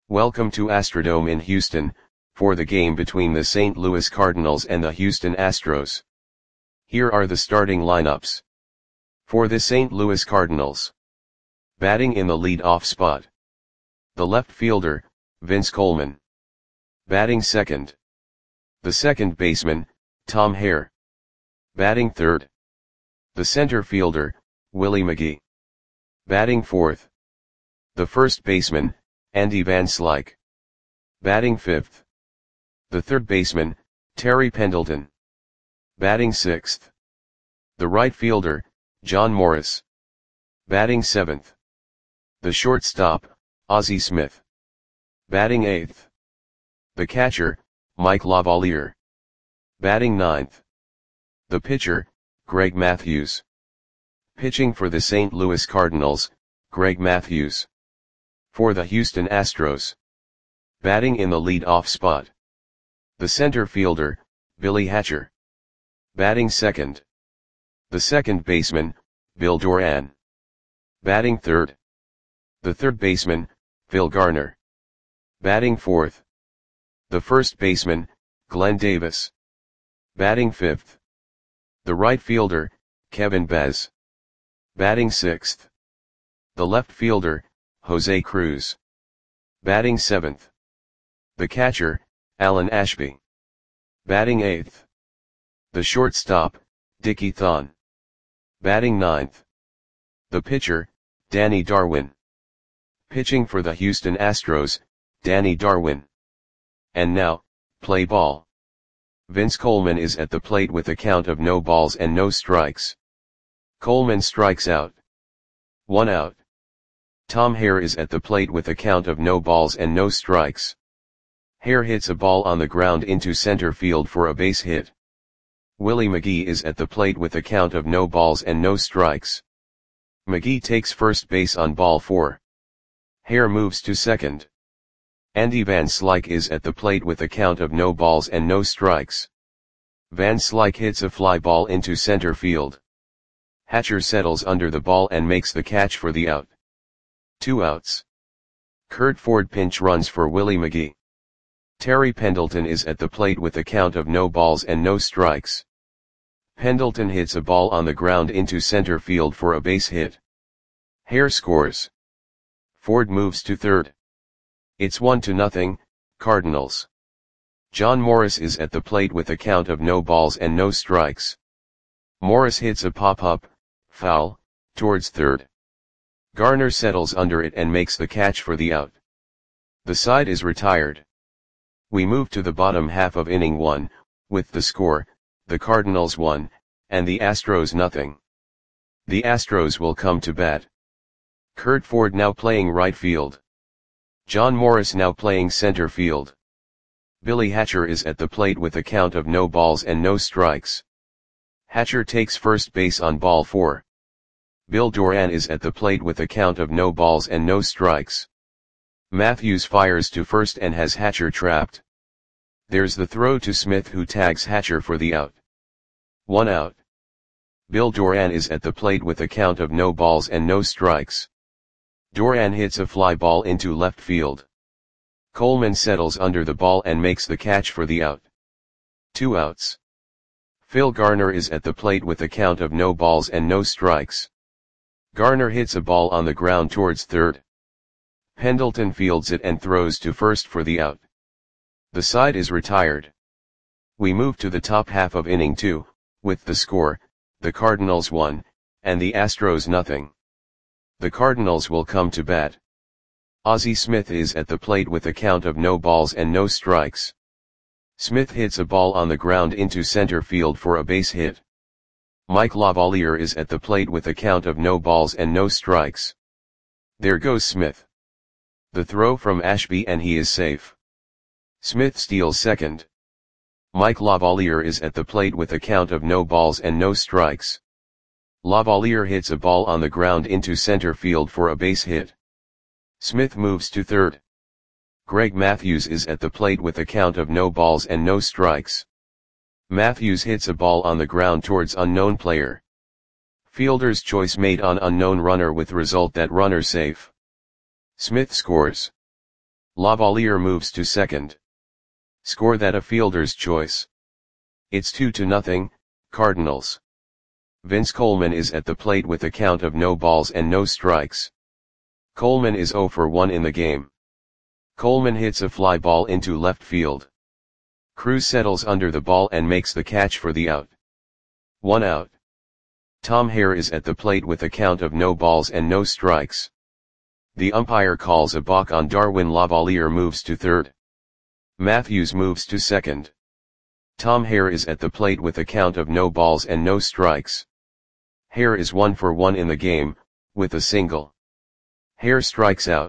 Welcome to Astrodome in Houston, for the game between the St. Louis Cardinals and the Houston Astros. Here are the starting lineups. For the St. Louis Cardinals. Batting in the lead-off spot. The left fielder, Vince Coleman. Batting second. The second baseman, Tom Hare. Batting third. The center fielder, Willie McGee. Batting fourth. The first baseman, Andy Van Slyke. Batting fifth. The third baseman, Terry Pendleton. Batting sixth. The right fielder, John Morris. Batting seventh. The shortstop, Ozzie Smith. Batting eighth. The catcher, Mike Lavalier. Batting ninth. The pitcher, Greg Matthews. Pitching for the St. Louis Cardinals, Greg Matthews. For the Houston Astros. Batting in the lead-off spot. The center fielder, Billy Hatcher. Batting second. The second baseman, Bill Doran. Batting third. The third baseman, Phil Garner. Batting fourth. The first baseman, Glenn Davis. Batting fifth. The right fielder, Kevin Bez. Batting sixth. The left fielder, Jose Cruz. Batting seventh. The catcher, Alan Ashby. Batting eighth. The shortstop, Dickie Thon. Batting ninth. The pitcher, Danny Darwin. Pitching for the Houston Astros, Danny Darwin. And now, play ball. Vince Coleman is at the plate with a count of no balls and no strikes. Coleman strikes out. 1 out. Tom Hare is at the plate with a count of no balls and no strikes. Hare hits a ball on the ground into center field for a base hit. Willie McGee is at the plate with a count of no balls and no strikes. McGee takes first base on ball 4. Hare moves to second. Andy Van Slyke is at the plate with a count of no balls and no strikes. Van Slyke hits a fly ball into center field. Hatcher settles under the ball and makes the catch for the out. 2 outs. Curt Ford pinch runs for Willie McGee. Terry Pendleton is at the plate with a count of no balls and no strikes. Pendleton hits a ball on the ground into center field for a base hit. Hare scores. Ford moves to third. It's 1-0, Cardinals. John Morris is at the plate with a count of no balls and no strikes. Morris hits a pop-up, foul, towards third. Garner settles under it and makes the catch for the out. The side is retired. We move to the bottom half of inning 1, with the score, the Cardinals 1, and the Astros 0. The Astros will come to bat. Curt Ford now playing right field. John Morris now playing center field. Billy Hatcher is at the plate with a count of no balls and no strikes. Hatcher takes first base on ball 4. Bill Doran is at the plate with a count of no balls and no strikes. Matthews fires to first and has Hatcher trapped. There's the throw to Smith, who tags Hatcher for the out. 1 out. Bill Doran is at the plate with a count of no balls and no strikes. Doran hits a fly ball into left field. Coleman settles under the ball and makes the catch for the out. 2 outs. Phil Garner is at the plate with a count of no balls and no strikes. Garner hits a ball on the ground towards third. Pendleton fields it and throws to first for the out. The side is retired. We move to the top half of inning 2, with the score, the Cardinals 1, and the Astros 0. The Cardinals will come to bat. Ozzie Smith is at the plate with a count of no balls and no strikes. Smith hits a ball on the ground into center field for a base hit. Mike Lavalier is at the plate with a count of no balls and no strikes. There goes Smith. The throw from Ashby and he is safe. Smith steals second. Mike Lavalier is at the plate with a count of no balls and no strikes. Lavalier hits a ball on the ground into center field for a base hit. Smith moves to third. Greg Matthews is at the plate with a count of no balls and no strikes. Matthews hits a ball on the ground towards unknown player. Fielder's choice made on unknown runner with result that runner safe. Smith scores. Lavalier moves to second. Score that a fielder's choice. It's 2-0, Cardinals. Vince Coleman is at the plate with a count of no balls and no strikes. Coleman is 0 for 1 in the game. Coleman hits a fly ball into left field. Cruz settles under the ball and makes the catch for the out. 1 out. Tom Hare is at the plate with a count of no balls and no strikes. The umpire calls a balk on Darwin. Lavalier moves to third. Matthews moves to second. Tom Hare is at the plate with a count of no balls and no strikes. Hare is 1 for 1 in the game, with a single. Hare strikes out.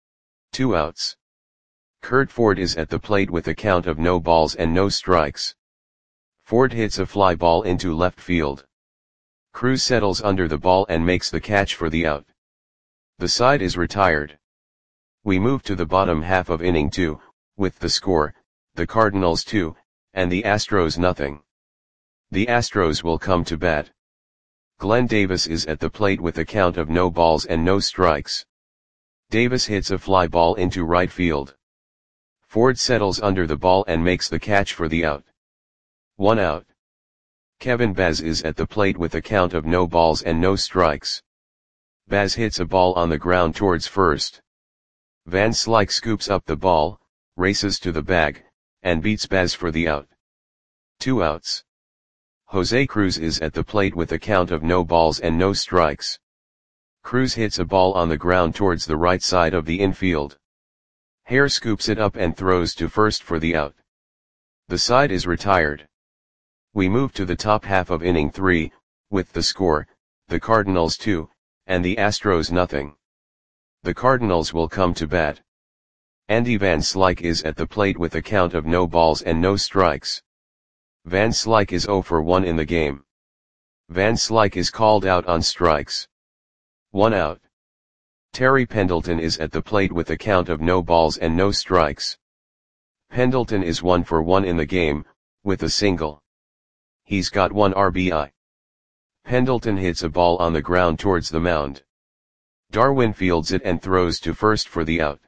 2 outs. Curt Ford is at the plate with a count of no balls and no strikes. Ford hits a fly ball into left field. Cruz settles under the ball and makes the catch for the out. The side is retired. We move to the bottom half of inning 2, with the score, the Cardinals 2, and the Astros nothing. The Astros will come to bat. Glenn Davis is at the plate with a count of no balls and no strikes. Davis hits a fly ball into right field. Ford settles under the ball and makes the catch for the out. 1 out. Kevin Baz is at the plate with a count of no balls and no strikes. Baz hits a ball on the ground towards first. Van Slyke scoops up the ball, races to the bag, and beats Baz for the out. 2 outs. Jose Cruz is at the plate with a count of no balls and no strikes. Cruz hits a ball on the ground towards the right side of the infield. Hare scoops it up and throws to first for the out. The side is retired. We move to the top half of inning 3, with the score, the Cardinals 2, and the Astros nothing. The Cardinals will come to bat. Andy Van Slyke is at the plate with a count of no balls and no strikes. Van Slyke is 0 for 1 in the game. Van Slyke is called out on strikes. 1 out. Terry Pendleton is at the plate with a count of no balls and no strikes. Pendleton is 1 for 1 in the game, with a single. He's got 1 RBI. Pendleton hits a ball on the ground towards the mound. Darwin fields it and throws to first for the out.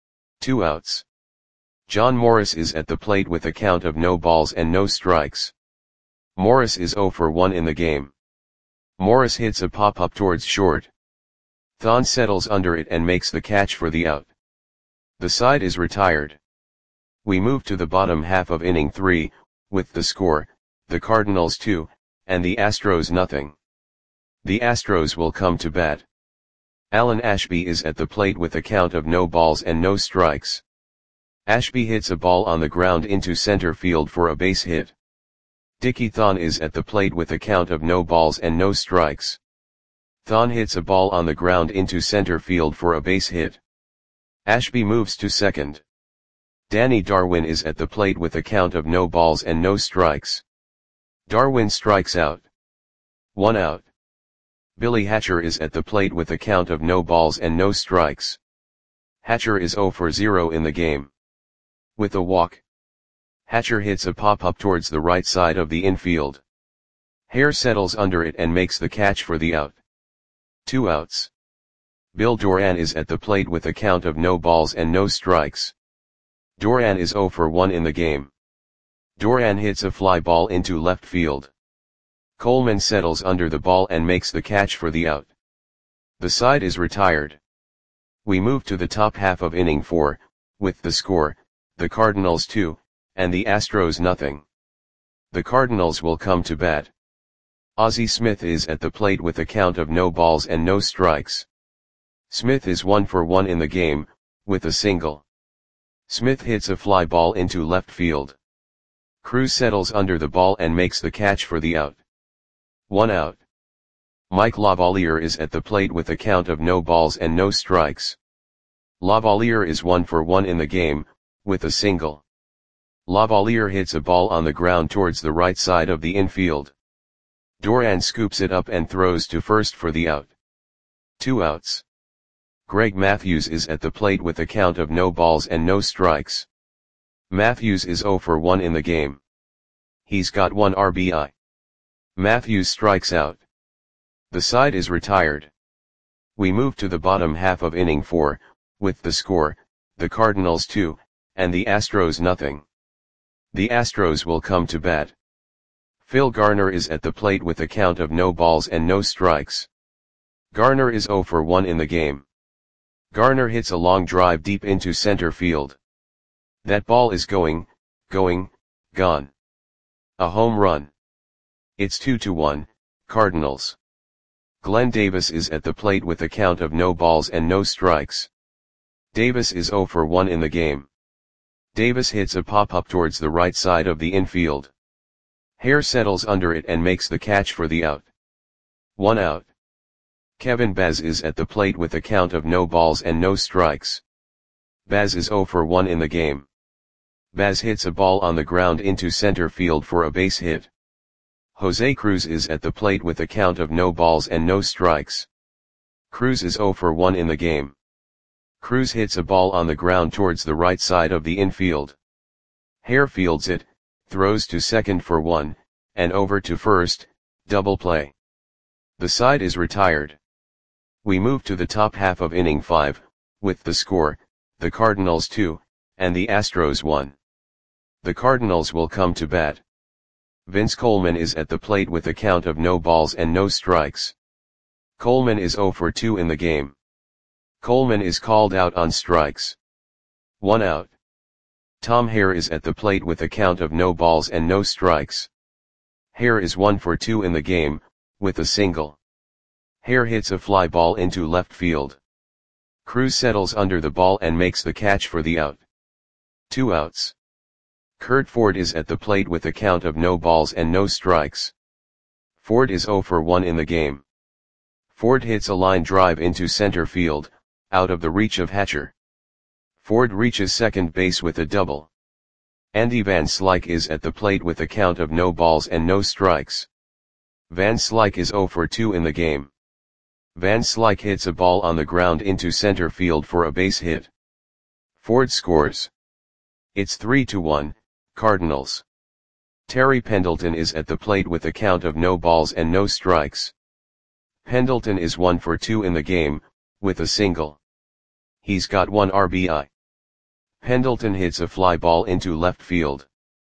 2 outs. John Morris is at the plate with a count of no balls and no strikes. Morris is 0 for 1 in the game. Morris hits a pop-up towards short. Thon settles under it and makes the catch for the out. The side is retired. We move to the bottom half of inning 3, with the score, the Cardinals 2, and the Astros nothing. The Astros will come to bat. Alan Ashby is at the plate with a count of no balls and no strikes. Ashby hits a ball on the ground into center field for a base hit. Dickie Thon is at the plate with a count of no balls and no strikes. Thon hits a ball on the ground into center field for a base hit. Ashby moves to second. Danny Darwin is at the plate with a count of no balls and no strikes. Darwin strikes out. 1 out. Billy Hatcher is at the plate with a count of no balls and no strikes. Hatcher is 0 for 0 in the game. With a walk. Hatcher hits a pop-up towards the right side of the infield. Hare settles under it and makes the catch for the out. 2 outs. Bill Doran is at the plate with a count of no balls and no strikes. Doran is 0 for 1 in the game. Doran hits a fly ball into left field. Coleman settles under the ball and makes the catch for the out. The side is retired. We move to the top half of inning 4, with the score, the Cardinals 2, and the Astros nothing. The Cardinals will come to bat. Ozzie Smith is at the plate with a count of no balls and no strikes. Smith is 1 for 1 in the game, with a single. Smith hits a fly ball into left field. Cruz settles under the ball and makes the catch for the out. 1 out. Mike Lavalier is at the plate with a count of no balls and no strikes. Lavalier is 1 for 1 in the game, with a single. Lavalier hits a ball on the ground towards the right side of the infield. Doran scoops it up and throws to first for the out. 2 outs. Greg Matthews is at the plate with a count of no balls and no strikes. Matthews is 0 for 1 in the game. He's got 1 RBI. Matthews strikes out. The side is retired. We move to the bottom half of inning 4, with the score, the Cardinals 2, and the Astros nothing. The Astros will come to bat. Phil Garner is at the plate with a count of no balls and no strikes. Garner is 0 for 1 in the game. Garner hits a long drive deep into center field. That ball is going, gone. A home run. It's 2-1, Cardinals. Glenn Davis is at the plate with a count of no balls and no strikes. Davis is 0 for 1 in the game. Davis hits a pop-up towards the right side of the infield. Hare settles under it and makes the catch for the out. 1 out. Kevin Baz is at the plate with a count of no balls and no strikes. Baz is 0 for 1 in the game. Baz hits a ball on the ground into center field for a base hit. Jose Cruz is at the plate with a count of no balls and no strikes. Cruz is 0 for 1 in the game. Cruz hits a ball on the ground towards the right side of the infield. Hare fields it, throws to second for 1, and over to first, double play. The side is retired. We move to the top half of inning 5, with the score, the Cardinals 2, and the Astros 1. The Cardinals will come to bat. Vince Coleman is at the plate with a count of no balls and no strikes. Coleman is 0 for 2 in the game. Coleman is called out on strikes. 1 out. Tom Hare is at the plate with a count of no balls and no strikes. Hare is 1 for 2 in the game, with a single. Hare hits a fly ball into left field. Cruz settles under the ball and makes the catch for the out. 2 outs. Kurt Ford is at the plate with a count of no balls and no strikes. Ford is 0 for 1 in the game. Ford hits a line drive into center field, out of the reach of Hatcher. Ford reaches second base with a double. Andy Van Slyke is at the plate with a count of no balls and no strikes. Van Slyke is 0 for 2 in the game. Van Slyke hits a ball on the ground into center field for a base hit. Ford scores. It's 3-1, Cardinals. Terry Pendleton is at the plate with a count of no balls and no strikes. Pendleton is 1 for 2 in the game, with a single. He's got 1 RBI. Pendleton hits a fly ball into left field.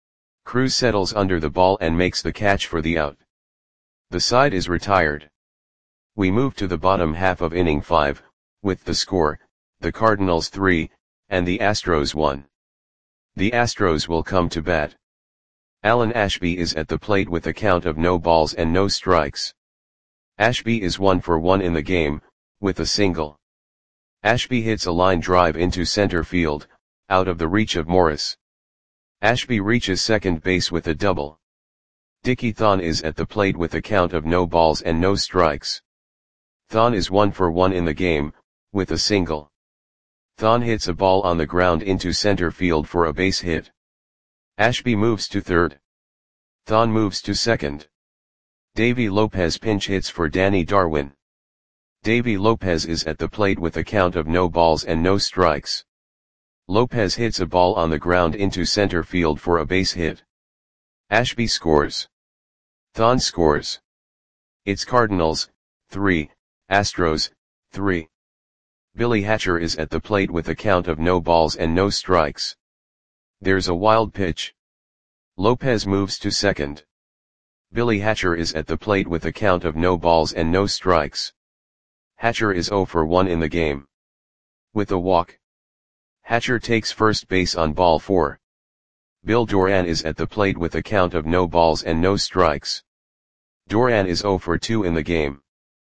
Cruz settles under the ball and makes the catch for the out. The side is retired. We move to the bottom half of inning 5, with the score, the Cardinals 3, and the Astros 1. The Astros will come to bat. Alan Ashby is at the plate with a count of no balls and no strikes. Ashby is 1 for 1 in the game, with a single. Ashby hits a line drive into center field, out of the reach of Morris. Ashby reaches second base with a double. Dickie Thon is at the plate with a count of no balls and no strikes. Thon is 1 for 1 in the game, with a single. Thon hits a ball on the ground into center field for a base hit. Ashby moves to third. Thon moves to second. Davy Lopez pinch hits for Danny Darwin. Davy Lopez is at the plate with a count of no balls and no strikes. Lopez hits a ball on the ground into center field for a base hit. Ashby scores. Thon scores. It's Cardinals, 3, Astros, 3. Billy Hatcher is at the plate with a count of no balls and no strikes. There's a wild pitch. Lopez moves to second. Billy Hatcher is at the plate with a count of no balls and no strikes. Hatcher is 0 for 1 in the game. With a walk. Hatcher takes first base on ball 4. Bill Doran is at the plate with a count of no balls and no strikes. Doran is 0 for 2 in the game.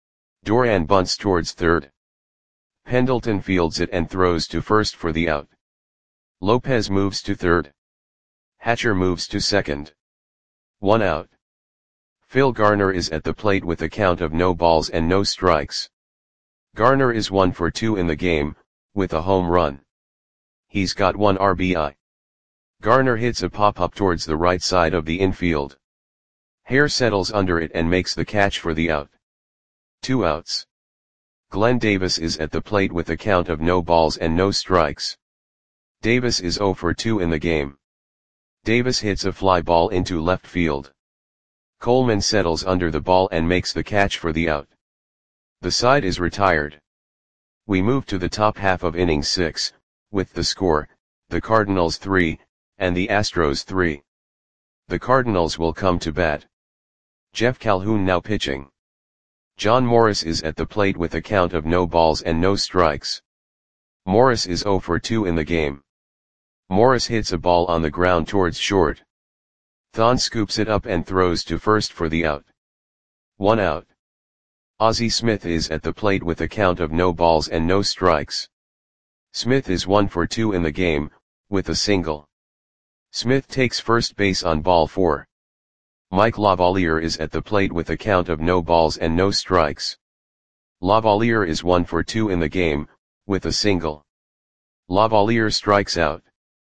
Doran bunts towards third. Pendleton fields it and throws to first for the out. Lopez moves to third. Hatcher moves to second. 1 out. Phil Garner is at the plate with a count of no balls and no strikes. Garner is 1 for 2 in the game, with a home run. He's got 1 RBI. Garner hits a pop-up towards the right side of the infield. Hare settles under it and makes the catch for the out. 2 outs. Glenn Davis is at the plate with a count of no balls and no strikes. Davis is 0 for 2 in the game. Davis hits a fly ball into left field. Coleman settles under the ball and makes the catch for the out. The side is retired. We move to the top half of inning 6, with the score, the Cardinals 3, and the Astros 3. The Cardinals will come to bat. Jeff Calhoun now pitching. John Morris is at the plate with a count of no balls and no strikes. Morris is 0 for 2 in the game. Morris hits a ball on the ground towards short. Thon scoops it up and throws to first for the out. 1 out. Ozzie Smith is at the plate with a count of no balls and no strikes. Smith is 1 for 2 in the game, with a single. Smith takes first base on ball 4. Mike Lavalier is at the plate with a count of no balls and no strikes. Lavalier is 1 for 2 in the game, with a single. Lavalier strikes out.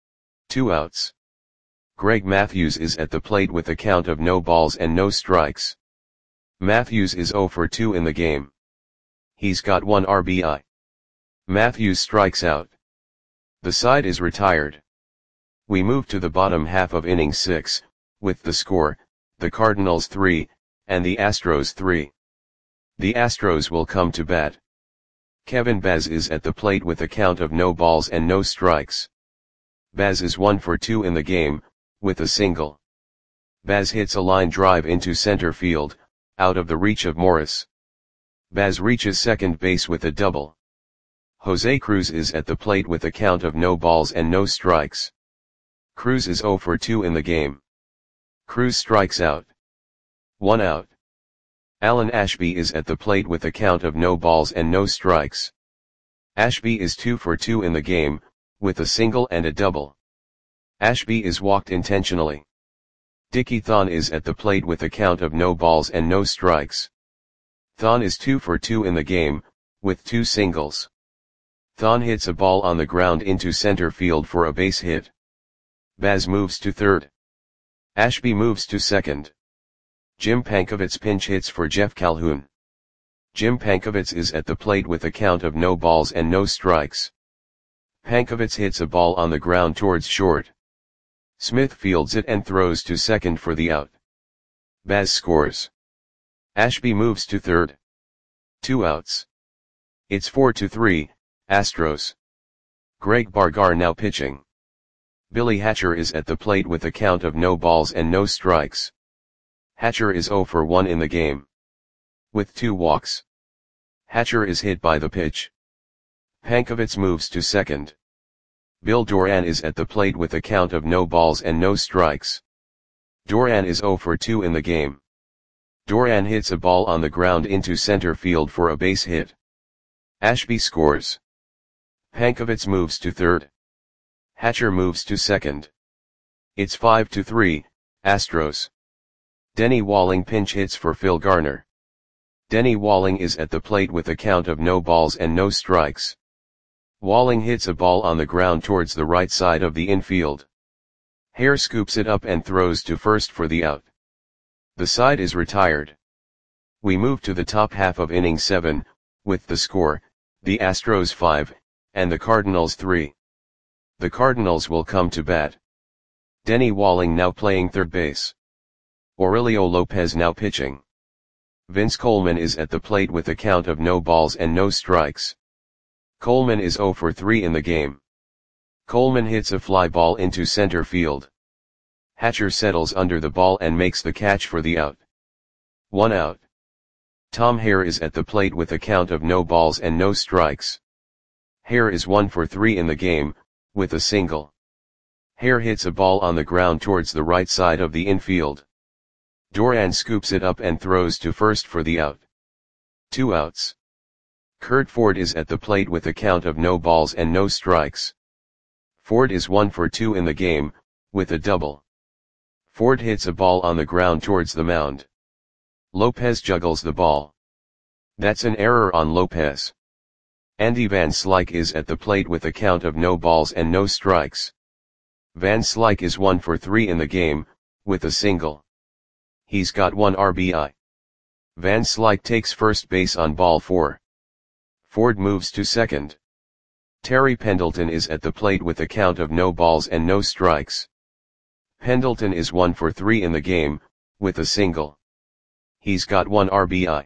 2 outs. Greg Matthews is at the plate with a count of no balls and no strikes. Matthews is 0 for 2 in the game. He's got 1 RBI. Matthews strikes out. The side is retired. We move to the bottom half of inning 6, with the score, the Cardinals 3, and the Astros 3. The Astros will come to bat. Kevin Baz is at the plate with a count of no balls and no strikes. Baz is 1 for 2 in the game, with a single. Baz hits a line drive into center field, out of the reach of Morris. Baz reaches second base with a double. Jose Cruz is at the plate with a count of no balls and no strikes. Cruz is 0 for 2 in the game. Cruz strikes out. 1 out. Alan Ashby is at the plate with a count of no balls and no strikes. Ashby is 2 for 2 in the game, with a single and a double. Ashby is walked intentionally. Dickie Thon is at the plate with a count of no balls and no strikes. Thon is 2 for 2 in the game, with 2 singles. Thon hits a ball on the ground into center field for a base hit. Baz moves to third. Ashby moves to second. Jim Pankovitz pinch hits for Jeff Calhoun. Jim Pankovitz is at the plate with a count of no balls and no strikes. Pankovitz hits a ball on the ground towards short. Smith fields it and throws to second for the out. Baz scores. Ashby moves to third. 2 outs. It's 4-3, Astros. Greg Bargar now pitching. Billy Hatcher is at the plate with a count of no balls and no strikes. Hatcher is 0 for 1 in the game. With 2 walks. Hatcher is hit by the pitch. Pankovitz moves to second. Bill Doran is at the plate with a count of no balls and no strikes. Doran is 0 for 2 in the game. Doran hits a ball on the ground into center field for a base hit. Ashby scores. Pankovitz moves to third. Hatcher moves to second. It's 5-3, Astros. Denny Walling pinch hits for Phil Garner. Denny Walling is at the plate with a count of no balls and no strikes. Walling hits a ball on the ground towards the right side of the infield. Hare scoops it up and throws to first for the out. The side is retired. We move to the top half of inning 7, with the score, the Astros 5, and the Cardinals 3. The Cardinals will come to bat. Denny Walling now playing third base. Aurelio Lopez now pitching. Vince Coleman is at the plate with a count of no balls and no strikes. Coleman is 0 for 3 in the game. Coleman hits a fly ball into center field. Hatcher settles under the ball and makes the catch for the out. 1 out. Tom Hare is at the plate with a count of no balls and no strikes. Hare is 1 for 3 in the game, with a single. Hare hits a ball on the ground towards the right side of the infield. Doran scoops it up and throws to first for the out. 2 outs. Kurt Ford is at the plate with a count of no balls and no strikes. Ford is 1 for 2 in the game, with a double. Ford hits a ball on the ground towards the mound. Lopez juggles the ball. That's an error on Lopez. Andy Van Slyke is at the plate with a count of no balls and no strikes. Van Slyke is 1 for 3 in the game, with a single. He's got 1 RBI. Van Slyke takes first base on ball 4. Ford moves to second. Terry Pendleton is at the plate with a count of no balls and no strikes. Pendleton is 1 for 3 in the game, with a single. He's got 1 RBI.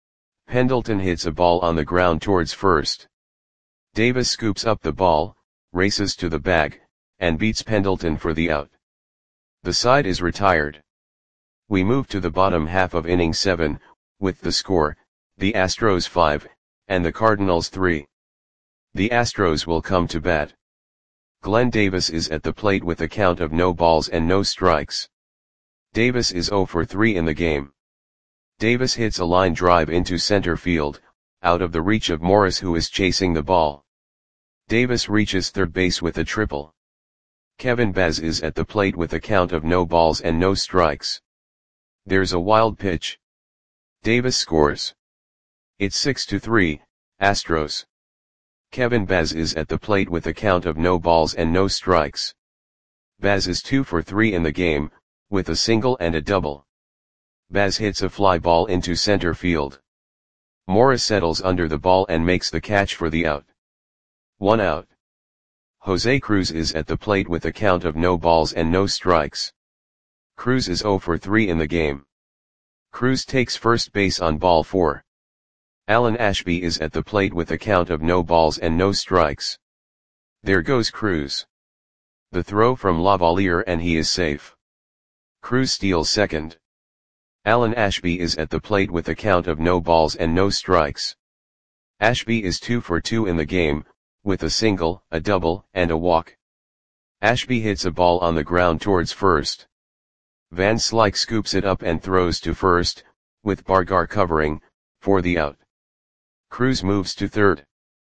Pendleton hits a ball on the ground towards first. Davis scoops up the ball, races to the bag, and beats Pendleton for the out. The side is retired. We move to the bottom half of inning 7, with the score, the Astros 5, and the Cardinals 3. The Astros will come to bat. Glenn Davis is at the plate with a count of no balls and no strikes. Davis is 0 for 3 in the game. Davis hits a line drive into center field, out of the reach of Morris, who is chasing the ball. Davis reaches third base with a triple. Kevin Baz is at the plate with a count of no balls and no strikes. There's a wild pitch. Davis scores. It's 6-3, Astros. Kevin Baz is at the plate with a count of no balls and no strikes. Baz is 2 for 3 in the game, with a single and a double. Baz hits a fly ball into center field. Morris settles under the ball and makes the catch for the out. 1 out. Jose Cruz is at the plate with a count of no balls and no strikes. Cruz is 0 for 3 in the game. Cruz takes first base on ball 4. Alan Ashby is at the plate with a count of no balls and no strikes. There goes Cruz. The throw from Lavalier and he is safe. Cruz steals second. Alan Ashby is at the plate with a count of no balls and no strikes. Ashby is 2 for 2 in the game, with a single, a double, and a walk. Ashby hits a ball on the ground towards first. Van Slyke scoops it up and throws to first, with Bargar covering, for the out. Cruz moves to third.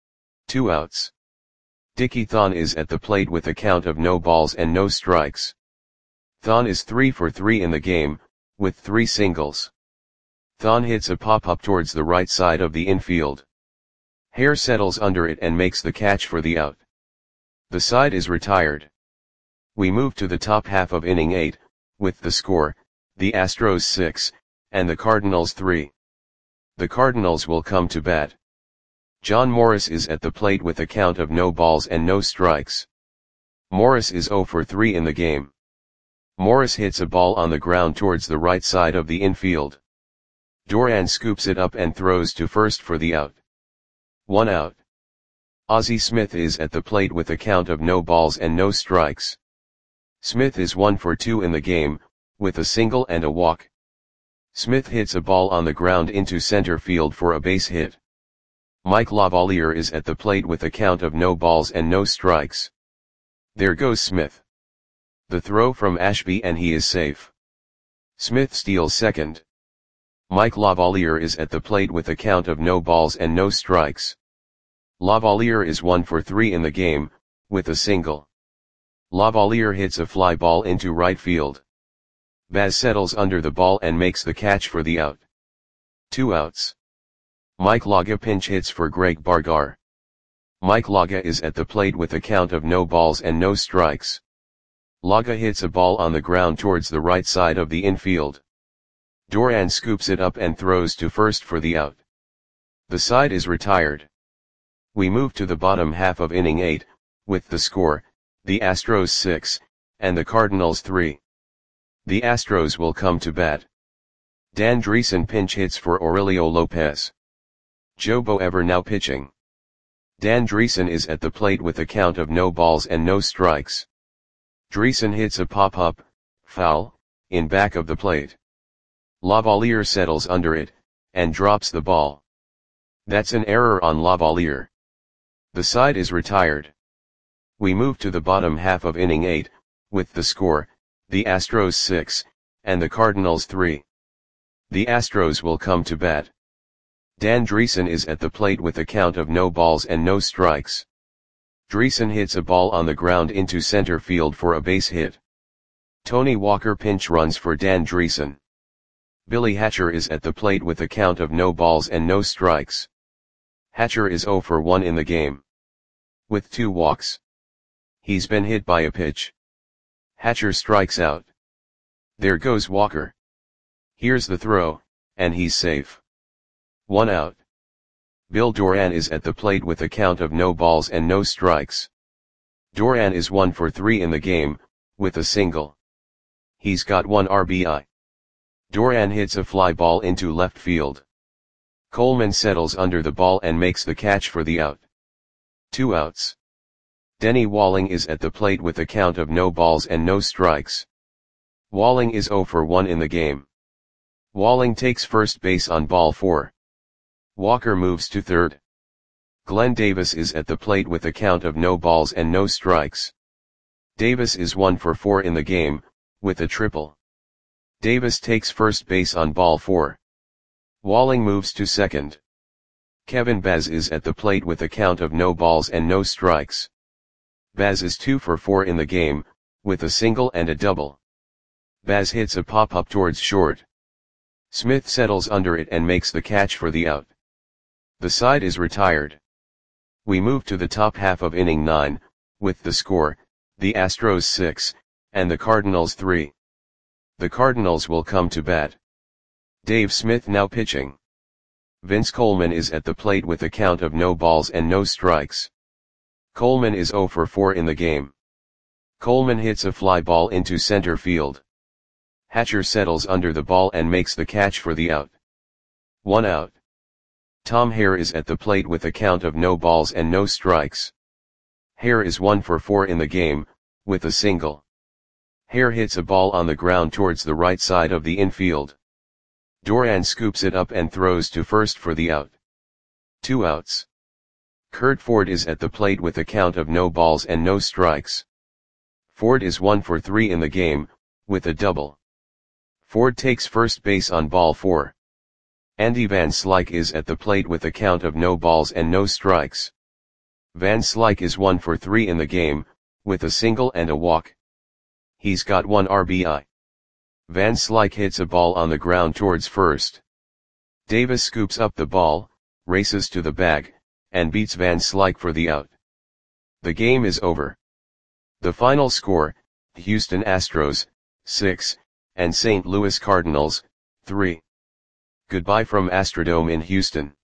2 outs. Dickie Thon is at the plate with a count of no balls and no strikes. Thon is 3 for 3 in the game, with 3 singles. Thon hits a pop-up towards the right side of the infield. Hare settles under it and makes the catch for the out. The side is retired. We move to the top half of inning 8, with the score, the Astros 6, and the Cardinals 3. The Cardinals will come to bat. John Morris is at the plate with a count of no balls and no strikes. Morris is 0 for 3 in the game. Morris hits a ball on the ground towards the right side of the infield. Duran scoops it up and throws to first for the out. 1 out. Ozzie Smith is at the plate with a count of no balls and no strikes. Smith is 1 for 2 in the game, with a single and a walk. Smith hits a ball on the ground into center field for a base hit. Mike Lavalier is at the plate with a count of no balls and no strikes. There goes Smith. The throw from Ashby and he is safe. Smith steals second. Mike Lavalier is at the plate with a count of no balls and no strikes. Lavalier is 1 for 3 in the game, with a single. Lavalier hits a fly ball into right field. Baz settles under the ball and makes the catch for the out. 2 outs. Mike Laga pinch hits for Greg Bargar. Mike Laga is at the plate with a count of no balls and no strikes. Laga hits a ball on the ground towards the right side of the infield. Duran scoops it up and throws to first for the out. The side is retired. We move to the bottom half of inning 8, with the score, the Astros 6, and the Cardinals 3. The Astros will come to bat. Dan Dreesen pinch hits for Aurelio Lopez. Joe Boever now pitching. Dan Dreesen is at the plate with a count of no balls and no strikes. Dreesen hits a pop-up, foul, in back of the plate. Lavalier settles under it, and drops the ball. That's an error on Lavalier. The side is retired. We move to the bottom half of inning 8, with the score, the Astros 6, and the Cardinals 3. The Astros will come to bat. Dan Dreesen is at the plate with a count of no balls and no strikes. Dreesen hits a ball on the ground into center field for a base hit. Tony Walker pinch runs for Dan Dreesen. Billy Hatcher is at the plate with a count of no balls and no strikes. Hatcher is 0 for 1 in the game. With 2 walks. He's been hit by a pitch. Hatcher strikes out. There goes Walker. Here's the throw, and he's safe. 1 out. Bill Duran is at the plate with a count of no balls and no strikes. Duran is 1 for 3 in the game, with a single. He's got 1 RBI. Duran hits a fly ball into left field. Coleman settles under the ball and makes the catch for the out. 2 outs. Denny Walling is at the plate with a count of no balls and no strikes. Walling is 0 for 1 in the game. Walling takes first base on ball 4. Walker moves to third. Glenn Davis is at the plate with a count of no balls and no strikes. Davis is 1 for 4 in the game, with a triple. Davis takes first base on ball 4. Walling moves to second. Kevin Baz is at the plate with a count of no balls and no strikes. Baz is 2 for 4 in the game, with a single and a double. Baz hits a pop-up towards short. Smith settles under it and makes the catch for the out. The side is retired. We move to the top half of inning 9, with the score, the Astros 6, and the Cardinals 3. The Cardinals will come to bat. Dave Smith now pitching. Vince Coleman is at the plate with a count of no balls and no strikes. Coleman is 0 for 4 in the game. Coleman hits a fly ball into center field. Hatcher settles under the ball and makes the catch for the out. 1 out. Tom Hare is at the plate with a count of no balls and no strikes. Hare is 1 for 4 in the game, with a single. Hare hits a ball on the ground towards the right side of the infield. Doran scoops it up and throws to first for the out. 2 outs. Kurt Ford is at the plate with a count of no balls and no strikes. Ford is 1 for 3 in the game, with a double. Ford takes first base on ball 4. Andy Van Slyke is at the plate with a count of no balls and no strikes. Van Slyke is 1 for 3 in the game, with a single and a walk. He's got 1 RBI. Van Slyke hits a ball on the ground towards first. Davis scoops up the ball, races to the bag, and beats Van Slyke for the out. The game is over. The final score, Houston Astros, 6, and St. Louis Cardinals, 3. Goodbye from Astrodome in Houston.